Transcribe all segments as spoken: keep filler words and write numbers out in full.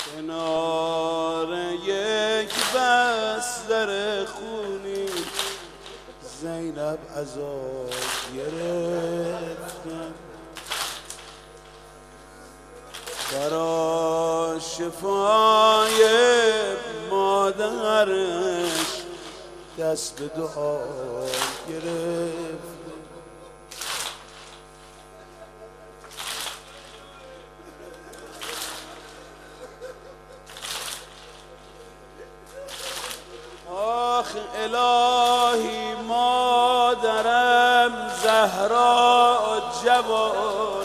کنار یک بستر خونی زینب عذاب گرفتم، برا شفای مادرش دست به دعا گرفت. آخ الهی مادرم زهرا جوانم،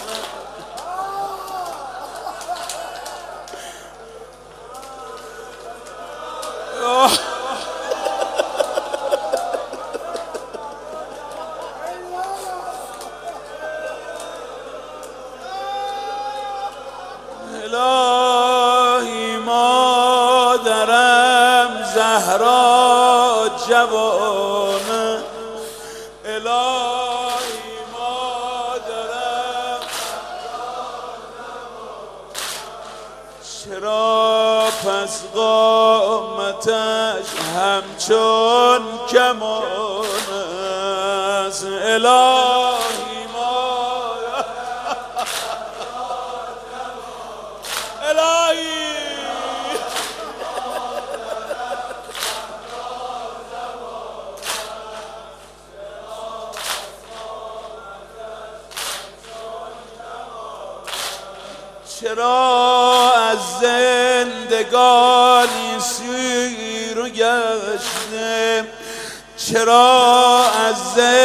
الهی مادرم زهرا جوانه، الهی مادرم چرا پس قامتش همچون کمان است، الهی مادرم الهی چرا از زندگانی سیر و گشته، چرا از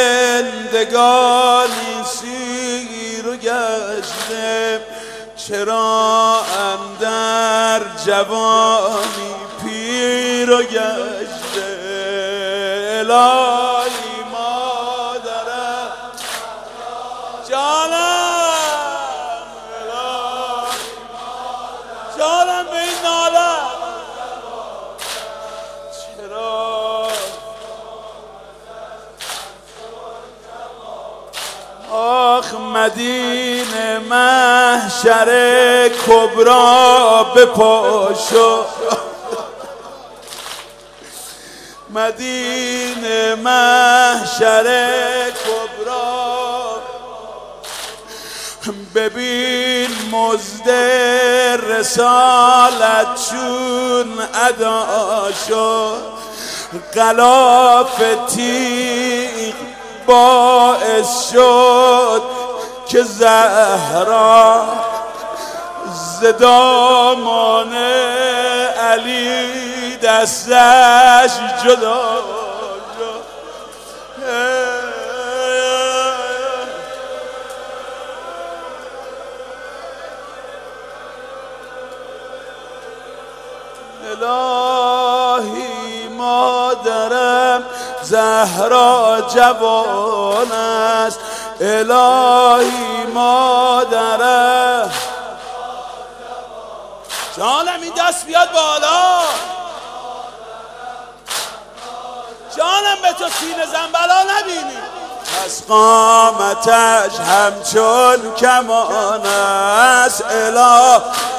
زندگانی سیر و گشته، چرا اندر جوانی پیر و گشته، الهی مادرم جانم جانم به این ناله، چرا آخ مدینه محشر کبرا بپاشو، مدینه محشر کبرا ببین مزد رسالت چون ادا شد، غلاف تیغ باعث شد که زهرا ز دامان علی دستش جدا شد. الهی مادرم زهرا جوان است، الهی مادرم جانم این دست بیاد بالا، جانم به تو سینه زنبلا نبینی، پس قامتش همچون کمان است، اله